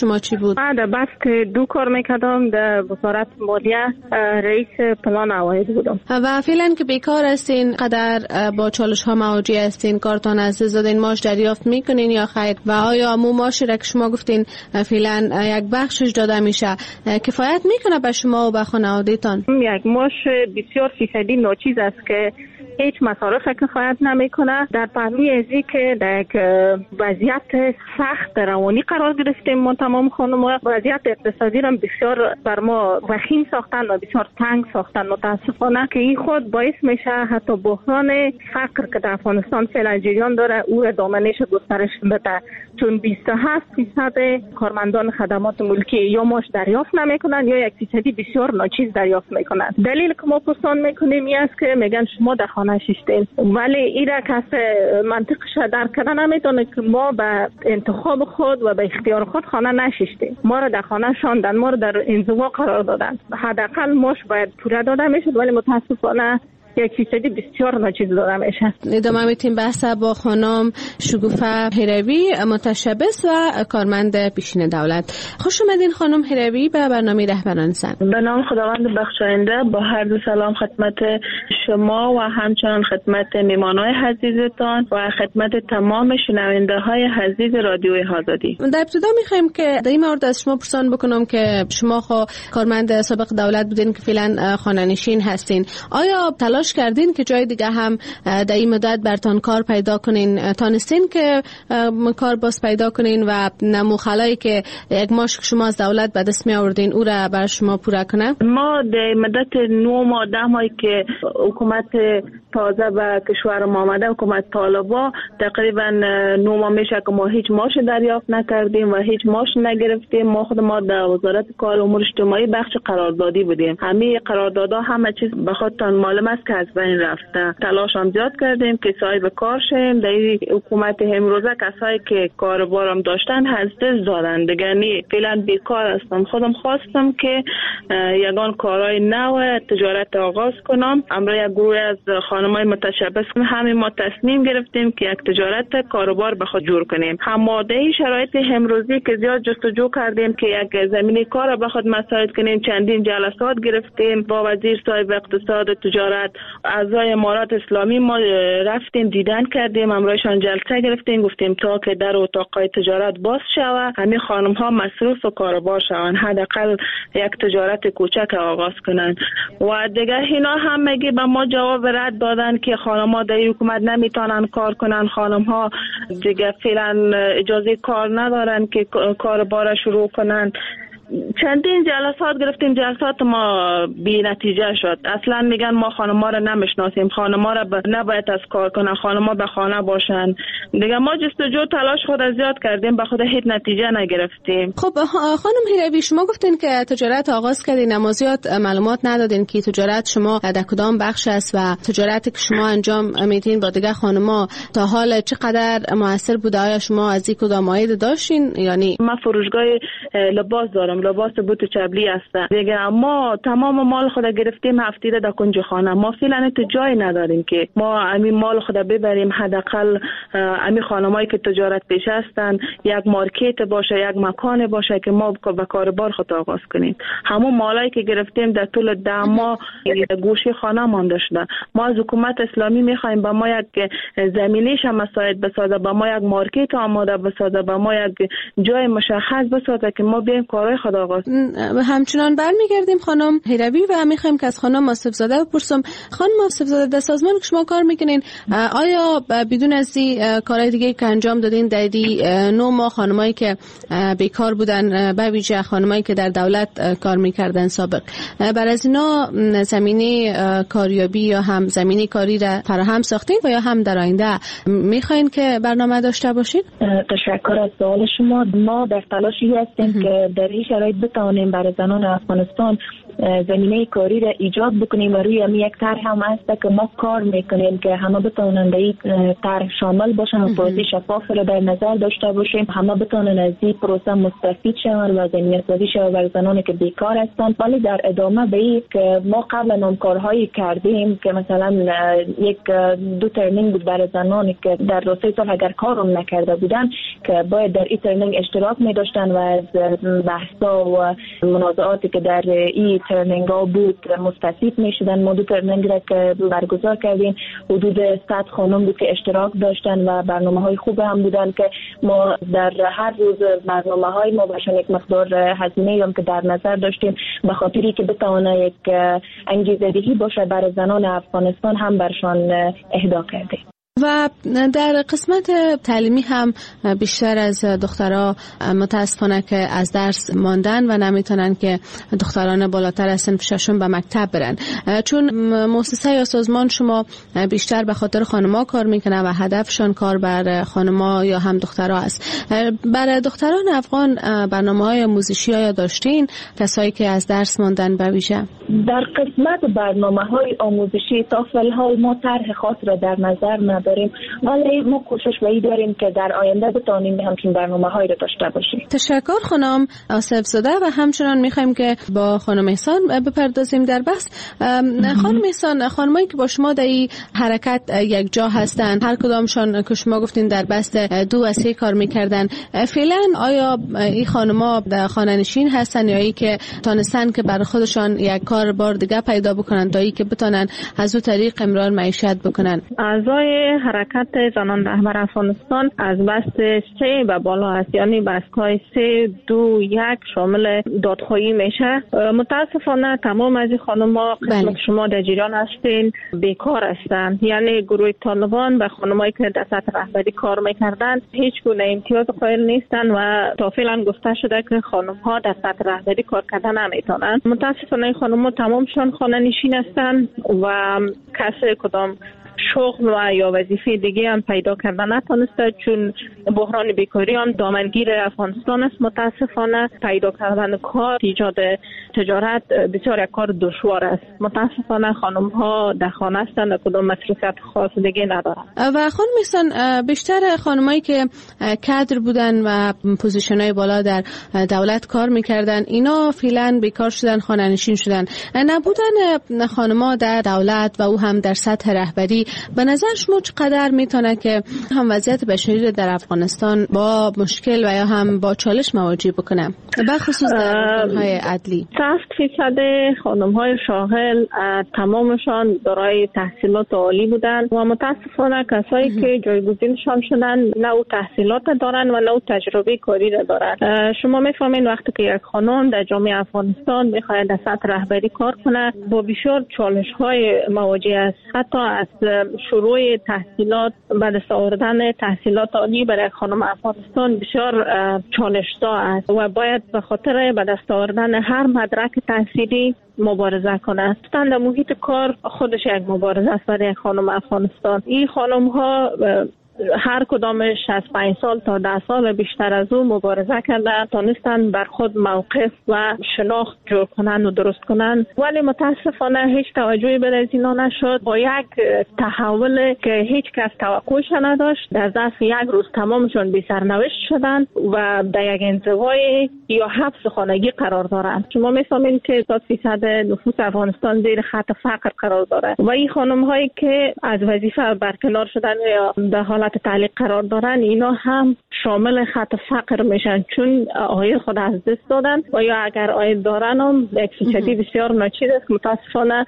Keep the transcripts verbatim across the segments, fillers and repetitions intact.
شما چی بود؟ من در بست دو کار میکردم در وزارت مالیه، رئیس پلان عواید بودم. و فعلا که بیکار هستین، قدر با چالش ها مواجه هستین، کارتان از زدین ماش دریافت میکنین یا خیر؟ و آیا مو ماشی را که شما گفتین فعلا یک بخشش داده میشه کفایت میکنه به شما و به خانواده‌تان؟ یک ماش بسیار فیصدی ناچیز است که هیچ مصارف کفایت نمیکنه. در پهلوی ازی که در یک وضعیت سخت روانی قرار گرفتیم ما تمام خانم‌ها، وضعیت اقتصادی را بسیار بر ما وخیم ساختن و بسیار تنگ ساختن. متاسفانه که این خود باعث میشه حتی بحران فقر که در افغانستان فعلا جریان داره او را دامنش گسترش بده، چون بیست و هفت درصد کارمندان خدمات ملکی یا ماش دریافت نمیکنند یا یک فیصدی بسیار ناچیز دریافت میکنند. دلیل که ما پرسان میکنیم این است که میگن شما در خانه شیشتین، ولی این را کسی منطقش درک کردن نمیتونه که ما به انتخاب خود و به اختیار خود خانه نشیشتیم. ما را در خانه شاندن، ما را در انزوا قرار دادن. حداقل ماش باید پوره داده میشد، ولی متاسفانه یک فیصدی بسیار ناچیز داده میشه. ادامه میتیم بحث با خانم شگوفه هروی، متشبث و کارمند پیشین دولت. خوش اومدین خانم هروی به برنامه رهبران زن. به نام خداوند بخشاینده با هر دو سلام خدمت شما و همچنان خدمت میمانای عزیزتان و خدمت تمام شنونده های عزیز رادیوی آزادی. در ابتدا میخوایم که در این مورد از شما پرسان بکنم که شما خو کارمند سابق دولت بودین که فعلا خانه نشین هستین. آیا تلاش کردین که جای دیگه هم در این مدت برتان کار پیدا کنین؟ تانستین که کار باز پیدا کنین و نموخلایی که یک ماش شما از دولت به دست می آوردین او را بر شما پورا کنه؟ ما در مدت نه ماه ده ماهی که حکومت تازه به کشور ما آمده، حکومت طالبا، تقریبا نه ماه میشه که ما هیچ ماش دریافت نکردیم و هیچ ماش نگرفتیم. ما خود ما در وزارت کار و امور اجتماعی بخش قراردادی بودیم. همه قراردادها همه چیز به خودتان معلوم است که از بین رفته. تلاش هم زیاد کردیم که صاحب کار شیم. در حکومت امروزه کسایی که کاربارم داشتن از دست دادن دیگه، نی فعلا بیکار هستم. خودم خواستم که یگان کارهای نو تجارت آغاز کنم. امروز یک گروه از خانمای متشبث همین ما تصمیم گرفتیم که یک تجارت کاروبار به خود جور کنیم. هماده شرایط امروزی که زیاد جستجو کردیم که یک زمینه کار به خود مساعد کنیم، چندین جلسات گرفتیم با وزیر صاحب اقتصاد و تجارت، اعضای امارات اسلامی ما رفتیم دیدن کردیم، امروزشان جلسه گرفتیم، گفتیم تا که در اتاقای تجارت باز شود همین خانم ها مصروف و کاروبار شوند، حداقل یک تجارت کوچک آغاز کنند. و دیگه اینا هم میگه به ما جواب رد دادن که خانم ها در حکومت نمیتونن کار کنن، خانم ها دیگه فعلا اجازه کار ندارن که کاروبار شروع کنن. چندین جلسات گرفتیم، جلسات ما بی نتیجه شد. اصلا میگن ما خانم‌ها رو نمیشناسیم، خانم‌ها رو ب... نباید از کار کنن، خانم‌ها به خانه باشن. دیگه ما جستجو تلاش خود زیاد کردیم، به خود هیچ نتیجه نگرفتیم. خب خانم هروی، شما گفتین که تجارت آغاز کردین، اما زیاد معلومات ندادین که تجارت شما در کدام بخش است و تجارتی که شما انجام میدین با دیگه خانم‌ها تا حال چقدر موثر بوده؟ آیا شما از این کدام عاید داشتین؟ یعنی من فروشگاه لباس دارم، لباس بوت چبلی هستن دیگه. ما تمام مال خود گرفتیم هفتیده در کنج خانه. ما فعلا تو جای نداریم که ما همین مال خود ببریم. حداقل همین خانمایی که تجارت پیش هستن یک مارکت باشه، یک مکان باشه که ما به کاروبار خود آغاز کنیم. همون مالایی که گرفتیم در طول ده ماه گوشه خانه مانده شده. ما از حکومت اسلامی میخوایم به ما یک زمینیش هم مساعد بسازه، به ما یک مارکت آماده بسازه، به ما یک جای مشخص بسازه که ما بیایم کارهای خود آغاز. همچنان برمیگردیم خانم هروی و میخوایم که از خانم آصف زاده بپرسم. خانم آصف زاده، در سازمان که شما کار میکنین آیا بدون از این کارهای دیگه که انجام دادین در دی نه ماه خانمایی که بیکار بودن، به ویژه خانمایی که در دولت کار میکردن سابق، بر از اینا زمینه کاریابی یا هم زمینه کاری را فراهم ساختین و یا هم در آینده میخواین که برنامه داشته باشین؟ تشکر از سوال شما. ما در تلاشی هستیم که در این شرایط بتوانیم برای زنان افغانستان زمینه کاری را ایجاد بکنیم و روی می یک طرح هم هست که ما کار میکنیم که همه بتونن به این طرح شامل باشن و پروسه شفاف را در نظر داشته باشیم، همه بتونن از این پروسه مستفید شوند و زمینه سازی شود بر زنانی که بیکار هستند. ولی در ادامه به این که ما قبلا هم کارهایی کردیم که مثلا یک دو ترنینگ بود برای زنانی که در دو سه سال اگر کارم نکرده بودن که باید در این ترنینگ اشتراک می داشتن و از بحثا و منازعاتی که در این ترنینگ ها بود مستفید می شدن. ما دو ترنینگ را که برگزار کردیم حدود صد خانم بود که اشتراک داشتن و برنامه های خوب هم بودن که ما در هر روز برنامه های ما باشن یک مقدار هزینه هم که در نظر داشتیم به خاطری که بتونه یک انگیزه دهی باشه برای زنان افغانستان هم برشان اهدا کرده. و در قسمت تعلیمی هم بیشتر از دخترها متاسفانه که از درس ماندن و نمیتونن که دختران بالاتر از صنف ششم به مکتب برن، چون مؤسسه یا سازمان شما بیشتر به خاطر خانم‌ها کار میکنه و هدفشان کار بر خانم‌ها یا هم دخترها است. برای دختران افغان برنامه‌های آموزشی یا داشتین کسایی که از درس ماندن به ویژه؟ در قسمت برنامه‌های آموزشی تا فعل ما طرح خاص را در نظر نداریم، ولی ما کوشش به این داریم که در آینده بتونیم همچین برنامه‌هایی را داشته باشیم. تشکر خانم آصف زاده و همچنان می‌خوایم که با خانم احسان بپردازیم در بحث. خانم احسان، خانمایی که با شما در این حرکت یک جا هستن، هر کدامشان که شما گفتین در بست دو و سه کار می‌کردن، فعلا آیا این خانم‌ها خانه‌نشین هستن یا ای که تانستن که برای خودشان یک کار بار دیگه پیدا بکنن تا ای که بتونن از اون طریق امرار معیشت بکنن؟ اعضای حرکت زنان رهبر افغانستان از بست سه و بالا است، یعنی بست‌های سه دو یک شامل دادخواهی میشه. متاسفانه تمام از این خانم‌ها قسمت شما در جریان هستین بیکار هستن، یعنی گروه طالبان و خانمایی که در سطح رهبری کار میکردن هیچ گونه امتیاز قائل نیستن و تا فعلا گفته شده که خانم‌ها در سطح رهبری کار کردن نمیتونن. متاسفانه خانم‌ها تمامشان خانه نشین هستن و کسی کدام شغل و یا وظیفه دیگه هم پیدا کردن نتونسته، چون بحران بیکاری هم دامنگیر افغانستان است. متاسفانه پیدا کردن کار، ایجاد تجارت بسیار یک کار دشوار است. متاسفانه خانم ها در خانه هستند و کدام مصروفیت خاص دیگه ندارن. و خانم احسان، بیشتر خانمایی که کادر بودن و پوزیشن های بالا در دولت کار میکردن اینا فعلا بیکار شدن، خانه نشین شدن. نبودن خانم‌ها در دولت و او هم در سطح رهبری به نظر شما چقدر میتونه که هم وضعیت بشری در افغانستان با مشکل و یا هم با چالش مواجه بکنه، به خصوص در ارگان‌های عدلی؟ صد فیصد خانم‌های شاغل تمامشان دارای تحصیلات عالی بودن و متاسفانه کسایی که جایگزینشان شدن نه تحصیلات دارن و نه تجربه کاری دارن. شما میفهمین وقتی که یک خانم در جامعه افغانستان میخواد در سطح رهبری کار کنه با بسیار چالش‌های مواجه است. حتی از شروع تحصیلات به دست آوردن تحصیلات عالی برای خانم افغانستان بسیار چالش‌زا است و باید به خاطر به دست آوردن هر مدرک تحصیلی مبارزه کنه. در محیط کار خودش یک مبارزه است برای خانم افغانستان. این خانم ها هر کدامش از پنج سال تا ده سال بیشتر از او مبارزه کردن، تانستن بر خود موقف و شناخت جور کنن و درست کنن، ولی متاسفانه هیچ توجهی به از اینا نشد. با یک تحول که هیچ کس توقعش نداشت، در ظرف یک روز تمامشون بی سرنوشت شدن و در یک انزوای یا حبس خانگی قرار دارن. شما می‌فهمین که صد فیصد نفوس افغانستان زیر خط فقر قرار داره و این خانم هایی که از وظیفه برکنار شدن یا در حالت تعلیق قرار دارن اینا هم شامل خط فقر میشن، چون آید خود از دست دادن و یا اگر آید دارن هم یک فیصدی بسیار ناچیز است. متاسفانه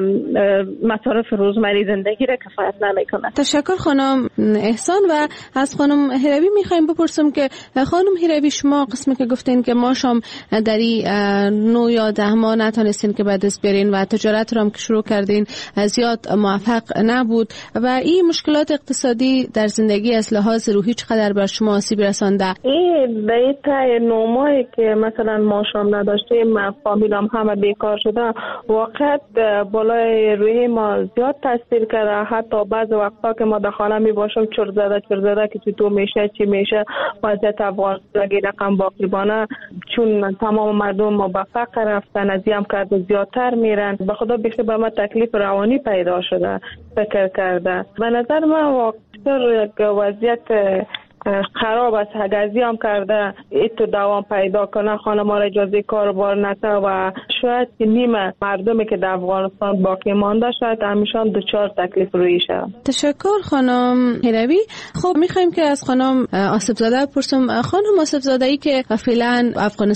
مصارف روزمره زندگی را کفایت نمیکنه. تشکر خانم احسان. و از خانم هروی میخوایم بپرسم که خانم هروی، شما قسمی که گفتین که ما شام در این نو یا ده ماه نتونستین که به دست بیارین و تجارت رو هم که شروع کردین زیاد موفق نبود و این مشکلات اقتصادی در در زندگی از لحاظ روحی چقدر بر شما آسیب رسانده؟ این دیتا نومایی که مثلا ما شام نداشتیم، فامیلام همه بیکار شده، واقعا بالای روی ما زیاد تاثیر کرده. حتی بعض وقتا که ما در خانه می باشم چر زده چر زده که تو میشه چی میشه، وضعیت افغانستان رقم باقیبانه، چون تمام مردم ما به فقر رفتن، از هم کرده زیادتر میرن. به خدا بیخی به ما تکلیف روانی پیدا شده فکر کرده. به نظر من واقعا وضعیت خراب است. هگازی هم کرده ایتو دوام پیدا کنه، خانم را اجازه کار بار نده و شاید نیمه مردمی که در افغانستان باقی مانده شاید همیشان دچار تکلیف روی شد. تشکر خانم هیروی. خب میخوایم که از خانم آصف زاده بپرسم. خانم آصف زاده ای که فعلا افغانستان